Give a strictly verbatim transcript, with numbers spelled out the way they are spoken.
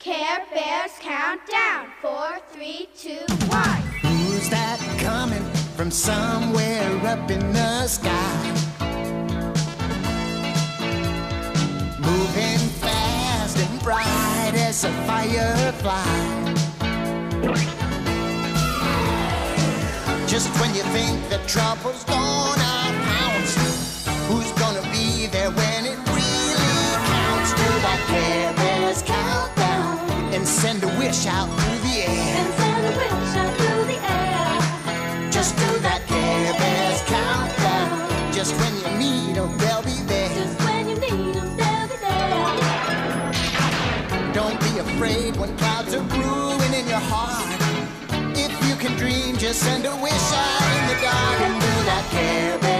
Care Bears countdown. Four, three, two, one. Who's that coming from somewhere up in the sky? Moving fast and bright as a firefly. Just when you think that trouble's gonna pounce, who's gonna be there when it really counts? Do that Care Bears countdown and send a wish out through the air. And send a wish out through the air. Just do that Care Bears countdown. Just when you need them, they'll be there. Just when you need them, they'll be there. Don't be afraid when clouds are brewing in your heart. If you can dream, just send a wish out in the dark and do that Care Bears